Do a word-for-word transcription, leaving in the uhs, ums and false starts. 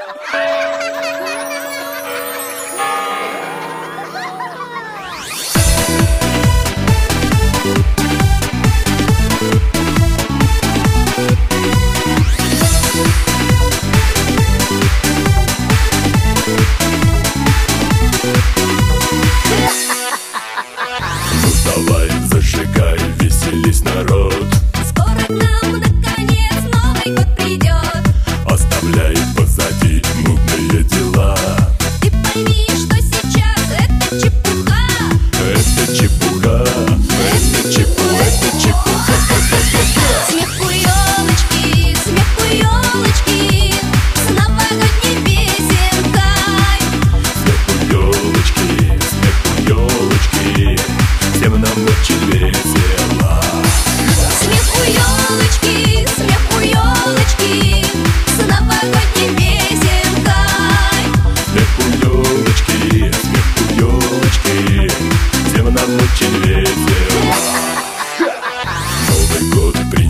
Давай, зажигай, веселись, народ. Скоро к нам наконец Новый год придет. Оставляй позади нудные дела. Ты пойми, что сейчас это чепуха. Это чепуха, это чепуха, это чепуха. Смех у елочки, смех у елочки, с новогодней песенкой. Смех у елочки, смех у елочки, всем нам очень весело. Смех у елочки, смех у елочки, с новогодней песенкой. Смех у елочки, смех у елочки, всем нам очень весело. Новый год принес